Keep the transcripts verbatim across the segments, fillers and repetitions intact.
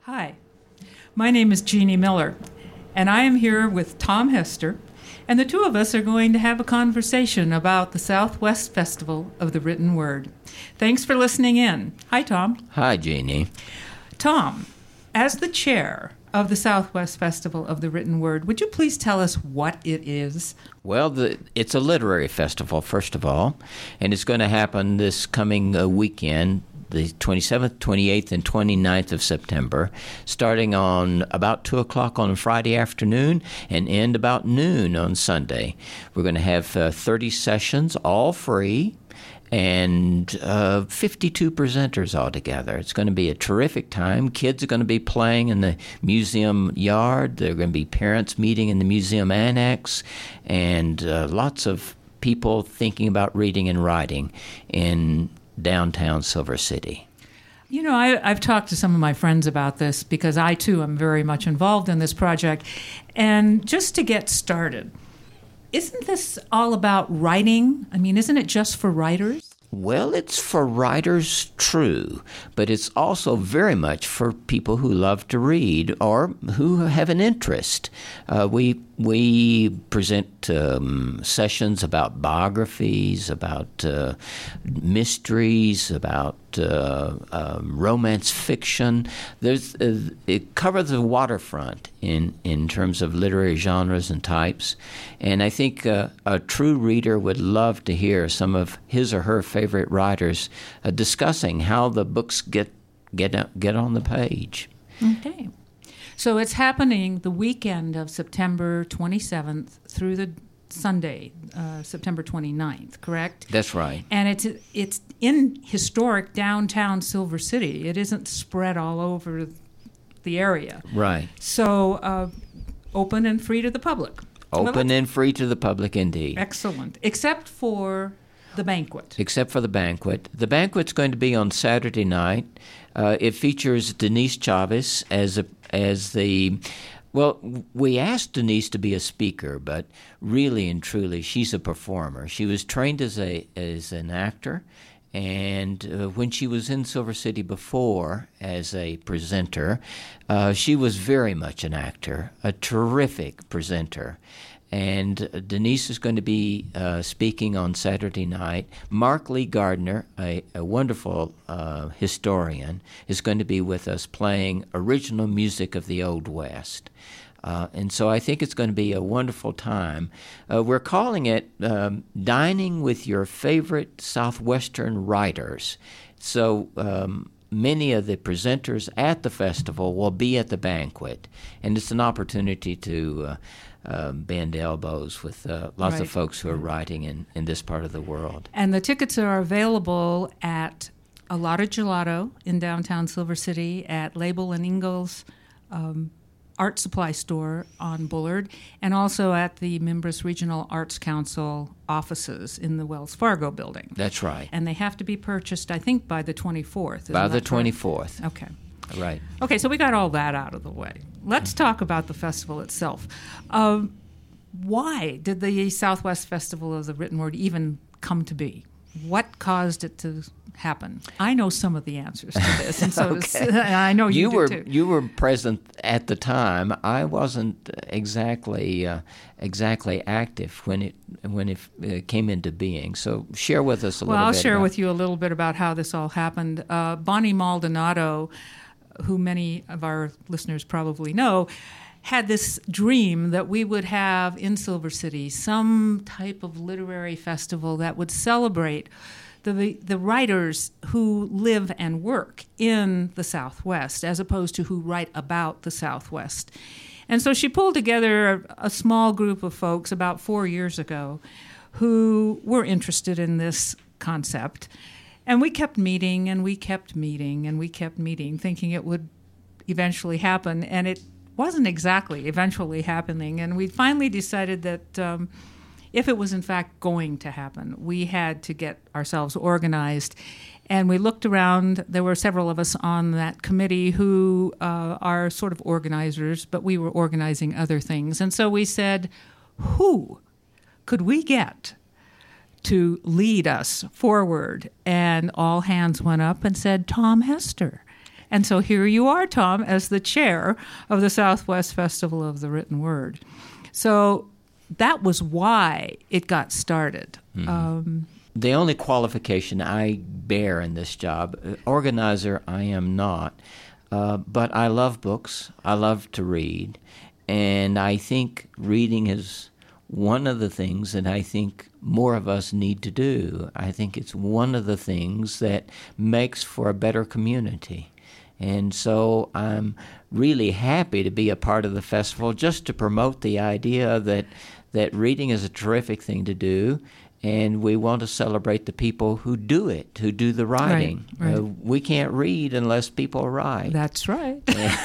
Hi, my name is Jeannie Miller, and I am here with Tom Hester, and the two of us are going to have a conversation about the Southwest Festival of the Written Word. Thanks for listening in. Hi, Tom. Hi, Jeannie. Tom, as the chair of the Southwest Festival of the Written Word, would you please tell us what it is? Well, the, it's a literary festival, first of all, and it's going to happen this coming uh, weekend, the twenty-seventh, twenty-eighth, and twenty-ninth of September, starting on about two o'clock on Friday afternoon and end about noon on Sunday. We're going to have uh, thirty sessions, all free, and uh, fifty-two presenters altogether. It's going to be a terrific time. Kids are going to be playing in the museum yard. There are going to be parents meeting in the museum annex, and uh, lots of people thinking about reading and writing in downtown Silver City. You know, I, I've talked to some of my friends about this because I, too, am very much involved in this project. And just to get started, isn't this all about writing? I mean, isn't it just for writers? Well, it's for writers, true, but it's also very much for people who love to read or who have an interest. Uh, we we present um, sessions about biographies, about uh, mysteries, about uh, uh, romance fiction. There's uh, it covers the waterfront in in terms of literary genres and types, and I think uh, a true reader would love to hear some of his or her favorite writers uh, discussing how the books get get get on the page. Okay. So it's happening the weekend of September twenty-seventh through the Sunday, uh, September twenty-ninth, correct? That's right. And it's it's in historic downtown Silver City. It isn't spread all over the area. Right. So uh, open and free to the public. Open well, and free to the public, indeed. Excellent. Except for the banquet. Except for the banquet. The banquet's going to be on Saturday night. Uh, it features Denise Chavez as a, as the, well, we asked Denise to be a speaker, but really and truly, she's a performer. She was trained as a as an actor, and uh, when she was in Silver City before as a presenter, uh, she was very much an actor, a terrific presenter. And Denise is going to be uh, speaking on Saturday night. Mark Lee Gardner, a, a wonderful uh, historian, is going to be with us playing original music of the Old West. Uh, and so I think it's going to be a wonderful time. Uh, we're calling it um, Dining with Your Favorite Southwestern Writers. So um, many of the presenters at the festival will be at the banquet, and it's an opportunity to uh, uh, bend elbows with uh, lots right. of folks who are writing in, in this part of the world. And the tickets are available at A Lotta Gelato in downtown Silver City, at Label and Ingalls um, Art Supply Store on Bullard, and also at the Mimbres Regional Arts Council offices in the Wells Fargo building. That's right. And they have to be purchased, I think, by the twenty-fourth. By the twenty-fourth. Right? Okay. Right. Okay, so we got all that out of the way. Let's talk about the festival itself. Um, why did the Southwest Festival of the Written Word even come to be? What caused it to happen? I know some of the answers to this, and so okay. does, I know you, you do were too. you were present at the time. I wasn't exactly uh, exactly active when it when it uh, came into being. So share with us a well, little I'll bit. share about with you a little bit about how this all happened. Uh, Bonnie Maldonado, who many of our listeners probably know, had this dream that we would have in Silver City some type of literary festival that would celebrate the the writers who live and work in the Southwest as opposed to who write about the Southwest. And so she pulled together a, a small group of folks about four years ago who were interested in this concept. And we kept meeting and we kept meeting and we kept meeting, thinking it would eventually happen. And it wasn't exactly eventually happening, and we finally decided that um, if it was in fact going to happen, we had to get ourselves organized. And we looked around. There were several of us on that committee who uh, are sort of organizers, but we were organizing other things. And so we said, who could we get to lead us forward? And all hands went up and said, Tom Hester. And so here you are, Tom, as the chair of the Southwest Festival of the Written Word. So that was why it got started. Mm-hmm. Um, the only qualification I bear in this job, organizer I am not, uh, but I love books. I love to read. And I think reading is one of the things that I think more of us need to do. I think it's one of the things that makes for a better community. And so I'm really happy to be a part of the festival just to promote the idea that that reading is a terrific thing to do, and we want to celebrate the people who do it, who do the writing. Right, right. Uh, we can't read unless people write. That's right.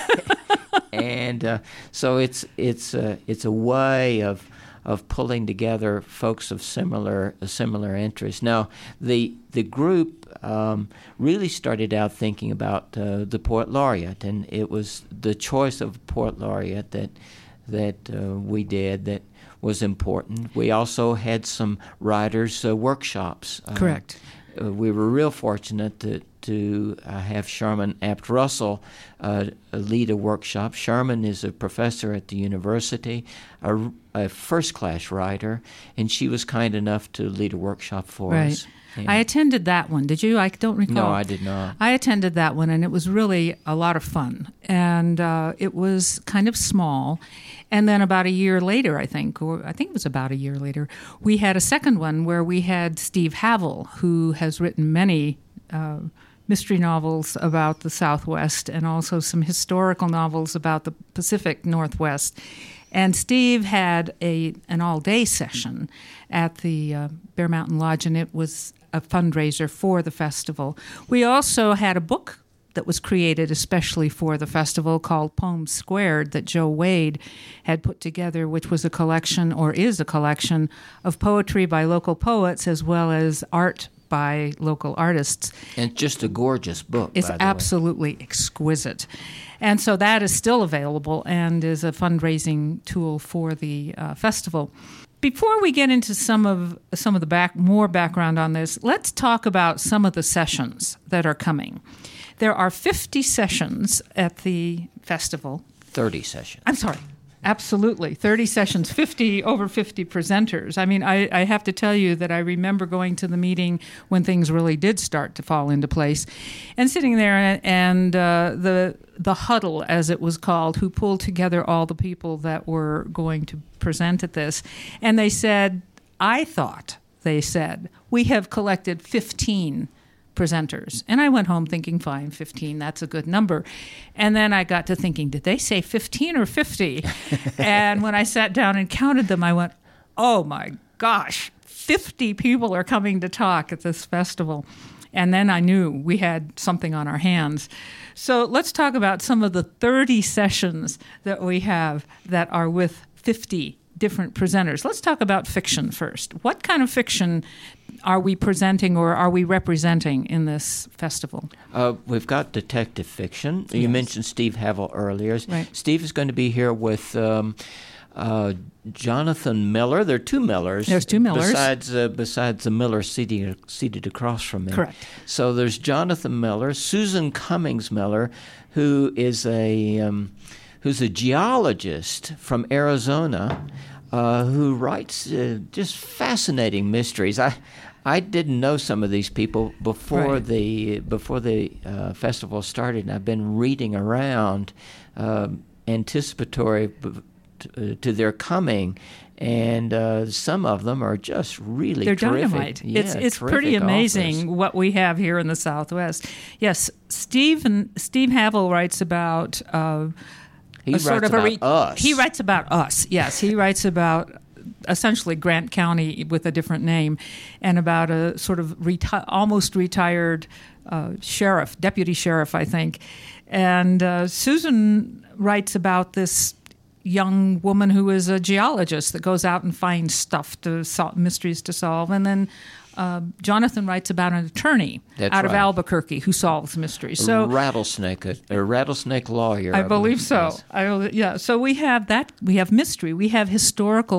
and uh, so it's it's uh, it's a way of of pulling together folks of similar uh, similar interests. Now, the the group um, really started out thinking about uh, the poet laureate, and it was the choice of poet laureate that that uh, we did that was important. We also had some writers' uh, workshops. Uh, Correct. Uh, we were real fortunate to to uh, have Sherman Apt Russell uh, lead a workshop. Sherman is a professor at the university, a, a first-class writer, and she was kind enough to lead a workshop for right. us. I attended that one. Did you? I don't recall. No, I did not. I attended that one, and it was really a lot of fun. And uh, it was kind of small. And then about a year later, I think, or I think it was about a year later, we had a second one where we had Steve Havel, who has written many uh, mystery novels about the Southwest and also some historical novels about the Pacific Northwest. And Steve had a an all-day session at the uh, Bear Mountain Lodge, and it was a fundraiser for the festival. We also had a book that was created especially for the festival called Poems Squared that Joe Wade had put together, which was a collection, or is a collection, of poetry by local poets as well as art by local artists. And just a gorgeous book, It's by the absolutely way. exquisite. And so that is still available and is a fundraising tool for the uh, festival. Before we get into some of some of the back more background on this, let's talk about some of the sessions that are coming. There are fifty sessions at the festival. thirty sessions. I'm sorry. Absolutely. thirty sessions, fifty, over fifty presenters. I mean, I, I have to tell you that I remember going to the meeting when things really did start to fall into place and sitting there and uh, the the huddle, as it was called, who pulled together all the people that were going to present at this. And they said, I thought, they said, we have collected fifteen presenters. And I went home thinking, fine, fifteen, that's a good number. And then I got to thinking, did they say fifteen or fifty? And when I sat down and counted them, I went, oh my gosh, fifty people are coming to talk at this festival. And then I knew we had something on our hands. So let's talk about some of the thirty sessions that we have that are with fifty different presenters. Let's talk about fiction first. What kind of fiction are we presenting or are we representing in this festival? Uh, we've got detective fiction. Yes. You mentioned Steve Havel earlier. Right. Steve is going to be here with um, uh, Jonathan Miller. There are two Millers. There's two Millers. Besides, uh, besides the Miller seated, seated across from me. Correct. So there's Jonathan Miller, Susan Cummings Miller, who is a... Um, who's a geologist from Arizona, uh, who writes uh, just fascinating mysteries. I I didn't know some of these people before right. the before the uh, festival started, and I've been reading around, uh, anticipatory b- to, uh, to their coming. And uh, some of them are just really They're terrific. dynamite. Yeah, it's it's terrific pretty amazing authors. what we have here in the Southwest. Yes, Steve and Steve Havel writes about uh, He a writes sort of about a re- us. He writes about us. Yes, he writes about essentially Grant County with a different name, and about a sort of reti- almost retired uh, sheriff, deputy sheriff, I think. And uh, Susan writes about this young woman who is a geologist that goes out and finds stuff to solve, mysteries to solve, and then uh, Jonathan writes about an attorney That's out of right. Albuquerque who solves mysteries. So a rattlesnake, a, a rattlesnake lawyer. I believe so. Yes. I, yeah. So we have that. We have mystery. We have historical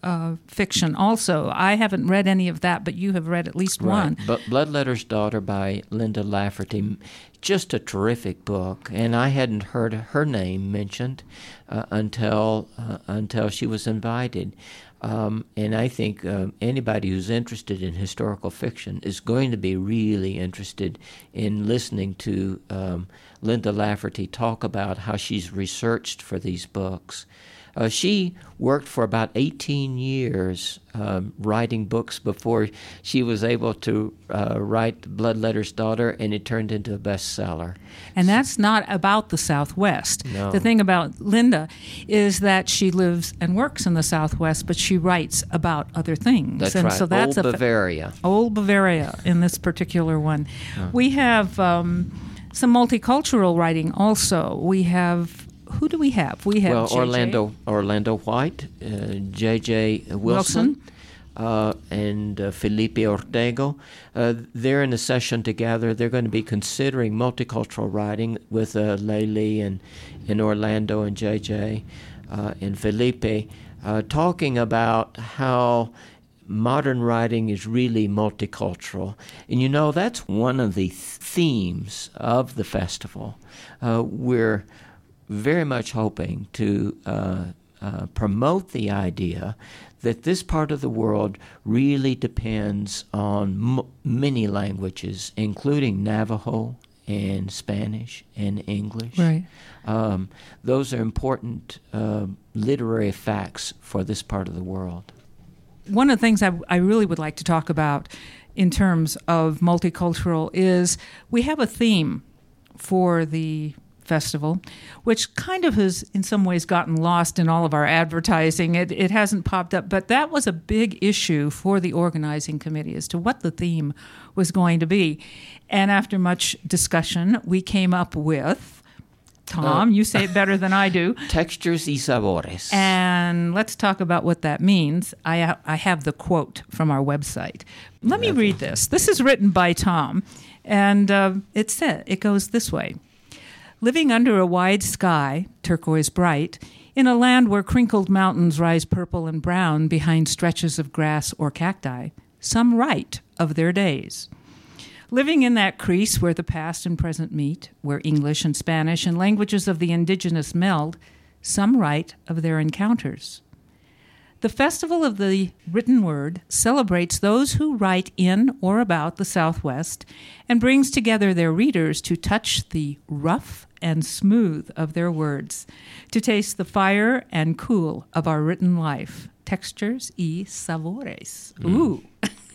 uh, fiction also. I haven't read any of that, but you have read at least right. one. But Bloodletter's Daughter by Linda Lafferty, just a terrific book, and I hadn't heard her name mentioned uh, until uh, until she was invited. Um, and I think uh, anybody who's interested in historical fiction is going to be really interested in listening to um, Linda Lafferty talk about how she's researched for these books. Uh, she worked for about eighteen years um, writing books before she was able to uh, write Bloodletter's Daughter, and it turned into a bestseller. And that's not about the Southwest. No. The thing about Linda is that she lives and works in the Southwest, but she writes about other things. That's and right, so that's Old a, Bavaria. Old Bavaria in this particular one. Huh. We have um, some multicultural writing also. We have... Who do we have? We have well, J J. Orlando Orlando White, uh, J J. Wilson, Wilson. Uh, and uh, Felipe Ortego. Uh, they're in a session together. They're going to be considering multicultural writing with uh, Layli and, and Orlando and J J uh, and Felipe, uh, talking about how modern writing is really multicultural. And you know, that's one of the themes of the festival. Uh, we're very much hoping to uh, uh, promote the idea that this part of the world really depends on m- many languages, including Navajo and Spanish and English. Right. Um, those are important uh, literary facts for this part of the world. One of the things I, I really would like to talk about in terms of multicultural is we have a theme for the festival, which kind of has in some ways gotten lost in all of our advertising. It, it hasn't popped up, but that was a big issue for the organizing committee as to what the theme was going to be. And after much discussion, we came up with, Tom, uh, you say it better than I do. Textures y sabores. And let's talk about what that means. I, I have the quote from our website. Let me read this. This is written by Tom, and uh, it said, it goes this way. Living under a wide sky, turquoise bright, in a land where crinkled mountains rise purple and brown behind stretches of grass or cacti, some write of their days. Living in that crease where the past and present meet, where English and Spanish and languages of the indigenous meld, some write of their encounters. The Festival of the Written Word celebrates those who write in or about the Southwest and brings together their readers to touch the rough and smooth of their words, to taste the fire and cool of our written life. Textures y sabores. Mm. Ooh.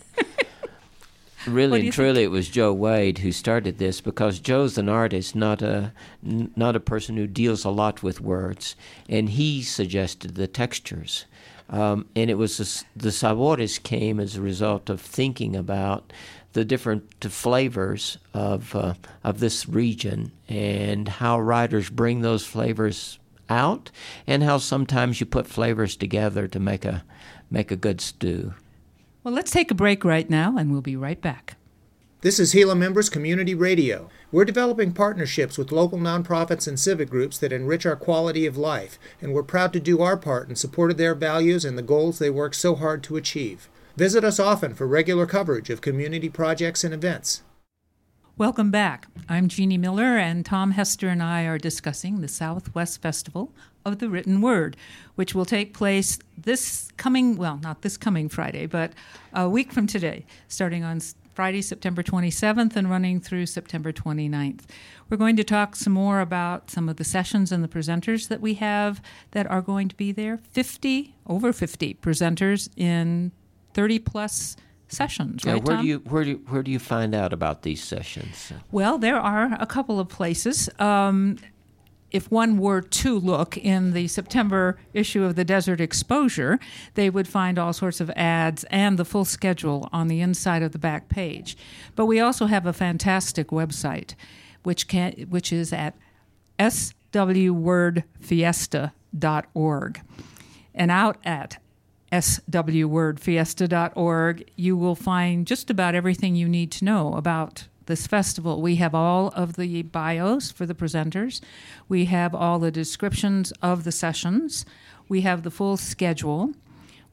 Really and truly, think? It was Joe Wade who started this, because Joe's an artist, not a n- not a person who deals a lot with words, and he suggested the textures. Um, and it was a, the sabores came as a result of thinking about the different flavors of uh, of this region and how writers bring those flavors out, and how sometimes you put flavors together to make a make a good stew. Well, let's take a break right now, and we'll be right back. This is Gila Members Community Radio. We're developing partnerships with local nonprofits and civic groups that enrich our quality of life, and we're proud to do our part in support of their values and the goals they work so hard to achieve. Visit us often for regular coverage of community projects and events. Welcome back. I'm Jeannie Miller, and Tom Hester and I are discussing the Southwest Festival of the Written Word, which will take place this coming, well, not this coming Friday, but a week from today, starting on Friday, September twenty-seventh, and running through September twenty-ninth. We're going to talk some more about some of the sessions and the presenters that we have that are going to be there. fifty, over fifty presenters in thirty-plus sessions, yeah, right, where Tom? do you where do you, where do you find out about these sessions? Well, there are a couple of places. Um, if one were to look in the September issue of the Desert Exposure, they would find all sorts of ads and the full schedule on the inside of the back page. But we also have a fantastic website, which can which is at s w word fiesta dot org, and out at s w word fiesta dot org, you will find just about everything you need to know about this festival. We have all of the bios for the presenters. We have all the descriptions of the sessions. We have the full schedule.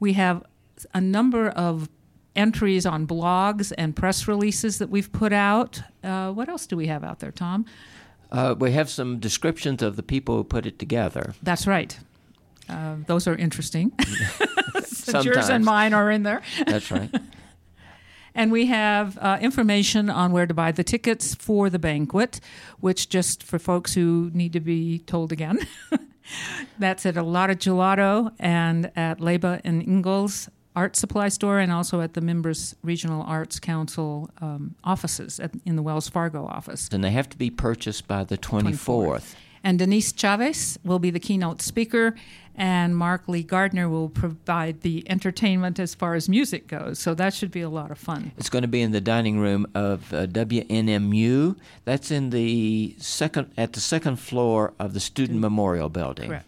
We have a number of entries on blogs and press releases that we've put out. Uh, what else do we have out there, Tom? Uh, we have some descriptions of the people who put it together. That's right. Uh, those are interesting. Sometimes. Yours and mine are in there. That's right. And we have uh, information on where to buy the tickets for the banquet, which, just for folks who need to be told again, that's at a Lotta Gelato and at Leba and Ingalls Art Supply Store, and also at the Members Regional Arts Council um, offices at, in the Wells Fargo office. And they have to be purchased by the twenty-fourth. And Denise Chavez will be the keynote speaker, and Mark Lee Gardner will provide the entertainment as far as music goes. So that should be a lot of fun. It's going to be in the dining room of uh, W N M U. That's in the second at the second floor of the Student Memorial Building. Correct.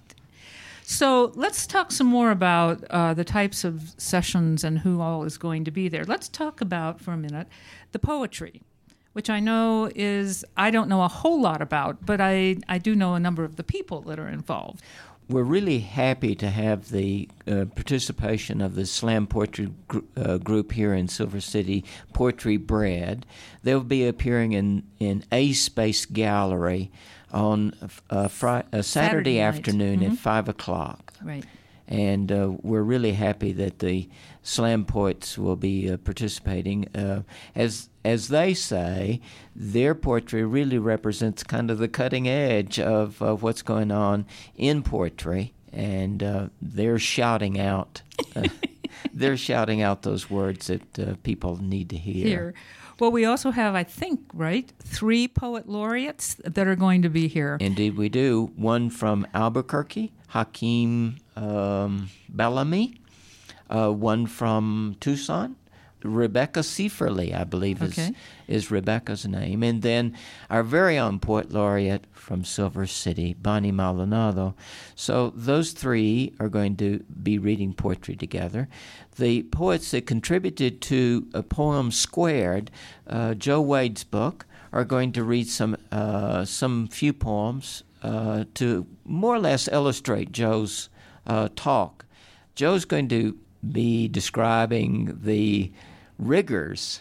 So let's talk some more about uh, the types of sessions and who all is going to be there. Let's talk about, for a minute, the poetry, which I know is, I don't know a whole lot about, but I, I do know a number of the people that are involved. We're really happy to have the uh, participation of the Slam Poetry gr- uh, group here in Silver City, Poetry Bread. They'll be appearing in, in A Space Gallery on uh, fri- uh, Saturday, Saturday afternoon mm-hmm. at five o'clock. Right. And uh, we're really happy that the slam poets will be uh, participating. Uh, as as they say, their poetry really represents kind of the cutting edge of uh, what's going on in poetry, and uh, they're shouting out, uh, they're shouting out those words that uh, people need to hear. Here. Well, we also have, I think, right, three poet laureates that are going to be here. Indeed, we do. One from Albuquerque, Hakeem um, Bellamy. Uh, one from Tucson, Rebecca Seiferle, I believe is, okay. is Rebecca's name. And then our very own poet laureate from Silver City, Bonnie Maldonado. So those three are going to be reading poetry together. The poets that contributed to a Poem Squared, uh, Joe Wade's book, are going to read some uh, some few poems uh, to more or less illustrate Joe's uh, talk. Joe's going to be describing the rigors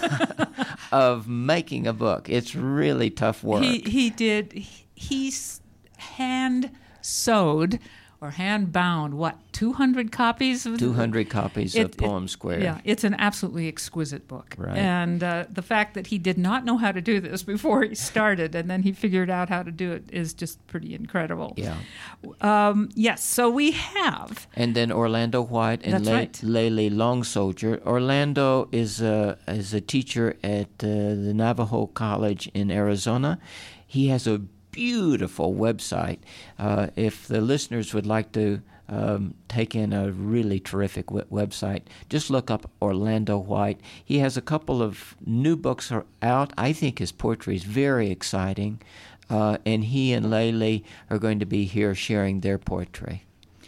of making a book. It's really tough work. He he did. He, he's hand sewed or hand bound. What, two hundred copies of two hundred copies it, of Poem Squared. Yeah, it's an absolutely exquisite book. Right. And uh, the fact that he did not know how to do this before he started, and then he figured out how to do it, is just pretty incredible. Yeah. Um, yes. So we have. And then Orlando White and That's Le- right. Lele Long Soldier. Orlando is a is a teacher at uh, the Navajo College in Arizona. He has a beautiful website. Uh, if the listeners would like to um, take in a really terrific w- website, just look up Orlando White. He has a couple of new books are out. I think his poetry is very exciting, uh, and he and Lele are going to be here sharing their poetry.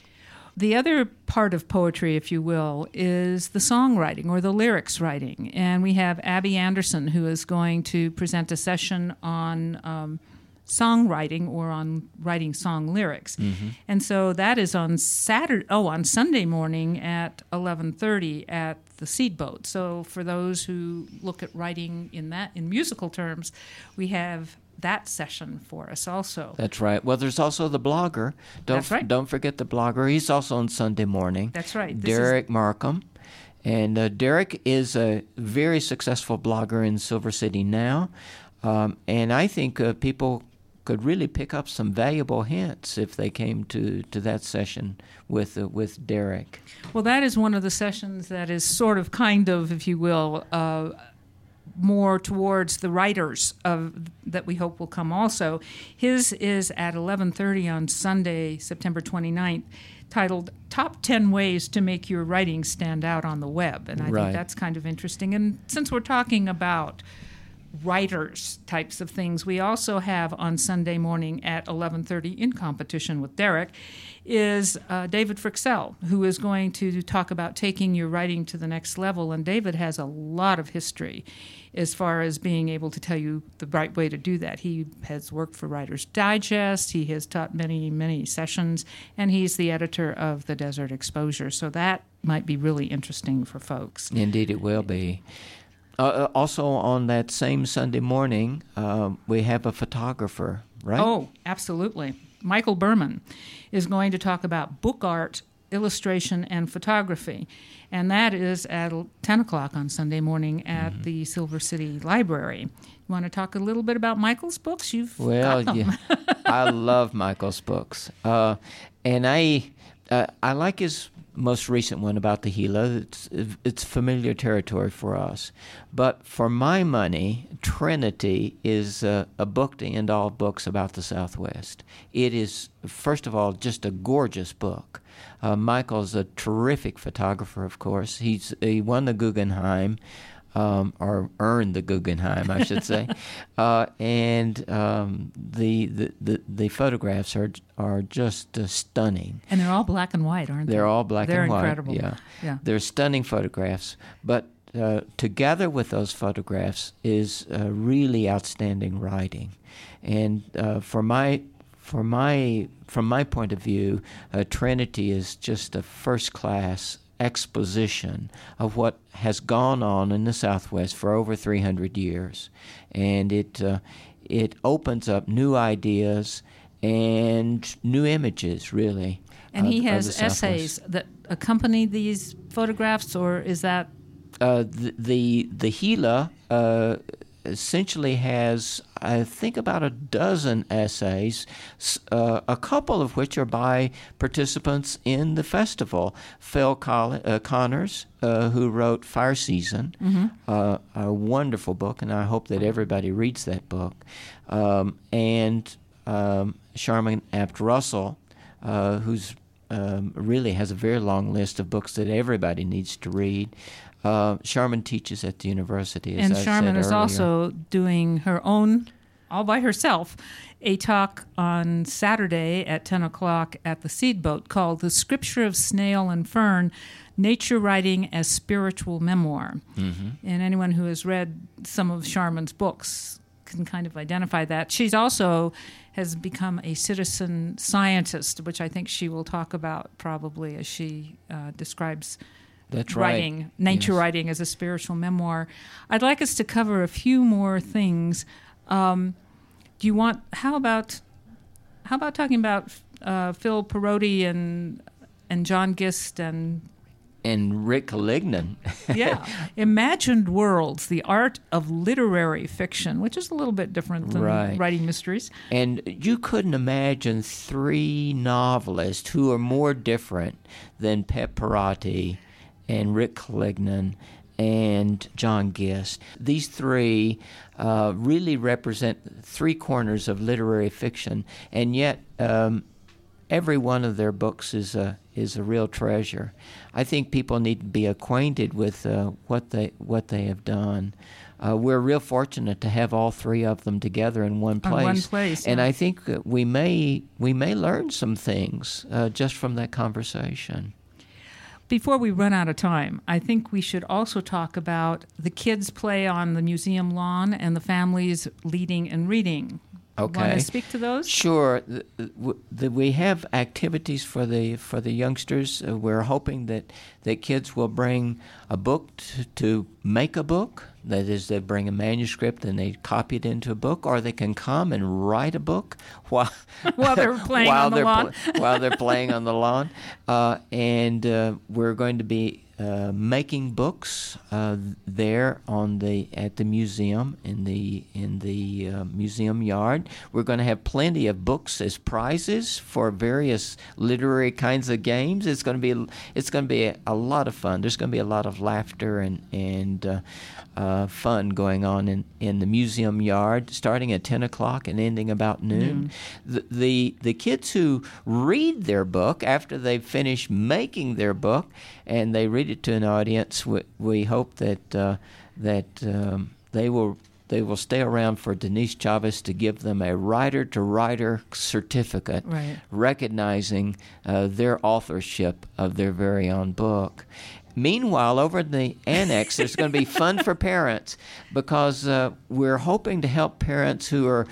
The other part of poetry, if you will, is the songwriting or the lyrics writing. And we have Abby Anderson, who is going to present a session on um, songwriting or on writing song lyrics. Mm-hmm. And so that is on Saturday, oh, on Sunday morning at eleven thirty at the Seed Boat. So for those who look at writing in that in musical terms, we have that session for us also. That's right. Well, there's also the blogger. Don't That's right. Don't forget the blogger. He's also on Sunday morning. That's right. This Derek is... Markham. And uh, Derek is a very successful blogger in Silver City now. Um, and I think uh, people could really pick up some valuable hints if they came to, to that session with uh, with Derek. Well, that is one of the sessions that is sort of, kind of, if you will, uh, more towards the writers of that we hope will come also. His is at eleven thirty on Sunday, September twenty-ninth, titled Top ten Ways to Make Your Writing Stand Out on the Web. And I Right. think that's kind of interesting. And since we're talking about writers types of things. We also have on Sunday morning at eleven thirty in competition with Derek is uh, David Fryxell, who is going to talk about taking your writing to the next level. And David has a lot of history as far as being able to tell you the right way to do that. He has worked for Writer's Digest. He has taught many, many sessions, and he's the editor of the Desert Exposure. So that might be really interesting for folks. Indeed, it will be. Uh, also, on that same Sunday morning, uh, we have a photographer, right? Oh, absolutely. Michael Berman is going to talk about book art, illustration, and photography. And that is at ten o'clock on Sunday morning at mm-hmm. the Silver City Library. You want to talk a little bit about Michael's books? You've well, got them. yeah, I love Michael's books. Uh, and I, uh, I like his most recent one about the Gila. It's, it's familiar territory for us. But for my money, Trinity is a, a book to end all books about the Southwest. It is, first of all, just a gorgeous book. Uh, Michael's a terrific photographer, of course. He's He won the Guggenheim, um, or earned the Guggenheim, I should say. uh, and um, the, the, the, the photographs are are just uh, stunning. And they're all black and white, aren't they? They're all black they're and white. They're incredible. Yeah. yeah. They're stunning photographs. But uh, together with those photographs is uh, really outstanding writing. And uh, for my for my from my point of view, uh, Trinity is just a first-class exposition of what has gone on in the Southwest for over three hundred years, and it uh, it opens up new ideas and new images, really. And of, he has of the essays that accompany these photographs, or is that uh, the the the Gila uh, essentially has, I think, about a dozen essays, uh, a couple of which are by participants in the festival. Phil Coll- uh, Connors, uh, who wrote Fire Season, mm-hmm. uh, a wonderful book, and I hope that everybody reads that book, um, and um, Sharman Abt Russell, uh, who's um, really has a very long list of books that everybody needs to read. Uh, Sharman teaches at the university, as and I Sharman said is earlier. also doing her own, all by herself, a talk on Saturday at ten o'clock at the Seed Boat called The Scripture of Snail and Fern, Nature Writing as Spiritual Memoir. Mm-hmm. And anyone who has read some of Sharman's books can kind of identify that. She's also has become a citizen scientist, which I think she will talk about probably as she uh, describes That's writing, right. nature yes. writing as a spiritual memoir. I'd like us to cover a few more things. Um, do you want? How about? How about talking about uh, Phil Perotti and and John Gist and and Rick Lignan? yeah, Imagined Worlds: The Art of Literary Fiction, which is a little bit different than right. writing mysteries. And you couldn't imagine three novelists who are more different than Pep Perotti and Rick Lignan and John Gist. These three uh, really represent three corners of literary fiction, and yet um, every one of their books is a is a real treasure. I think people need to be acquainted with uh, what they what they have done. Uh, we're real fortunate to have all three of them together in one place. In one place, and yeah. I think that we may we may learn some things uh, just from that conversation. Before we run out of time, I think we should also talk about the kids' play on the museum lawn and the families leading and reading. Okay. Want to speak to those? Sure. The, the, the, we have activities for the for the youngsters. Uh, we're hoping that, that kids will bring a book to, to make a book. That is, they bring a manuscript and they copy it into a book, or they can come and write a book while while they're playing while on the they're lawn. Pl- while they're playing on the lawn. Uh, and uh, we're going to be uh, making books uh, there on the at the museum in the in the uh, museum yard. We're going to have plenty of books as prizes for various literary kinds of games. It's going to be it's going to be a, a lot of fun. There's going to be a lot of laughter and and uh, uh, fun going on in, in the museum yard, starting at ten o'clock and ending about noon. Mm. The, the the kids who read their book after they've finished making their book and they read it to an audience, we, we hope that uh, that um, they will they will stay around for Denise Chavez to give them a writer-to-writer certificate, right. recognizing uh, their authorship of their very own book. Meanwhile, over in the annex, there's going to be fun for parents because uh, we're hoping to help parents who are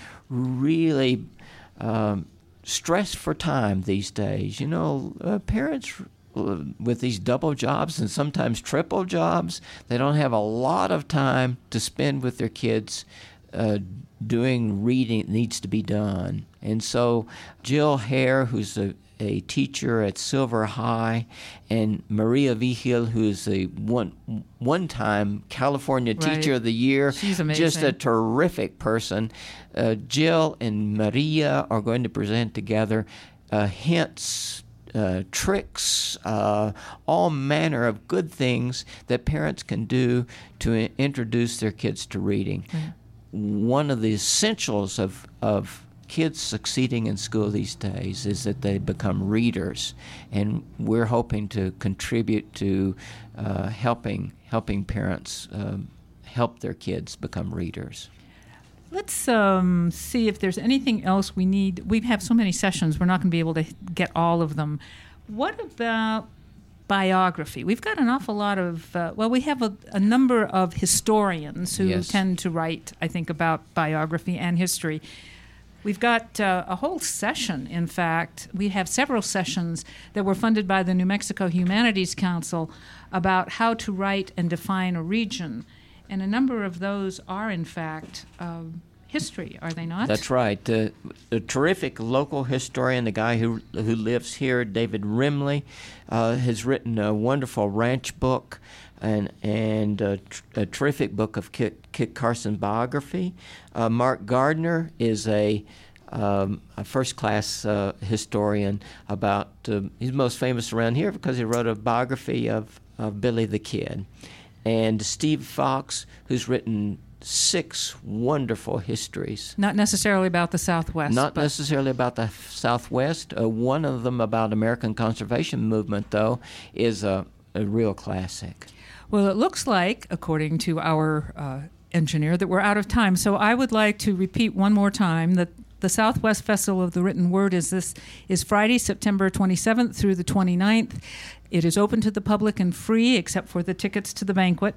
really um, stressed for time these days. You know, uh, parents with these double jobs and sometimes triple jobs, they don't have a lot of time to spend with their kids uh, doing reading that needs to be done. And so Jill Hare, who's a a teacher at Silver High, and Maria Vigil, who's a one one-time California right. Teacher of the Year. She's amazing. Just a terrific person. Uh, Jill and Maria are going to present together uh, hints, uh, tricks, uh, all manner of good things that parents can do to i- introduce their kids to reading. Right. One of the essentials of of kids succeeding in school these days is that they become readers, and we're hoping to contribute to uh, helping helping parents um, help their kids become readers. Let's um, see if there's anything else we need. We have so many sessions, we're not going to be able to get all of them. What about biography? We've got an awful lot of, uh, well, we have a, a number of historians who Yes. tend to write, I think, about biography and history. We've got uh, a whole session, in fact. We have several sessions that were funded by the New Mexico Humanities Council about how to write and define a region. And a number of those are, in fact, uh, history, are they not? That's right. Uh, a terrific local historian, the guy who who lives here, David Rimley, uh, has written a wonderful ranch book and and a, tr- a terrific book of Kit, Kit Carson's biography. Uh, Mark Gardner is a um, a first-class uh, historian about. Uh, he's most famous around here because he wrote a biography of, of Billy the Kid. And Steve Fox, who's written six wonderful histories. Not necessarily about the Southwest. Not but necessarily about the Southwest. Uh, one of them about American conservation movement, though, is a, a real classic. Well, it looks like, according to our uh, engineer, that we're out of time. So I would like to repeat one more time that the Southwest Festival of the Written Word is this is Friday, September twenty-seventh through the twenty-ninth. It is open to the public and free, except for the tickets to the banquet.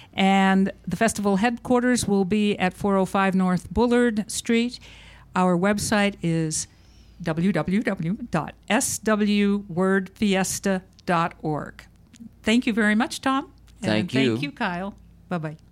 And the festival headquarters will be at four oh five North Bullard Street. Our website is w w w dot s w word fiesta dot org. Thank you very much, Tom. Thank and you. Thank you, Kyle. Bye-bye.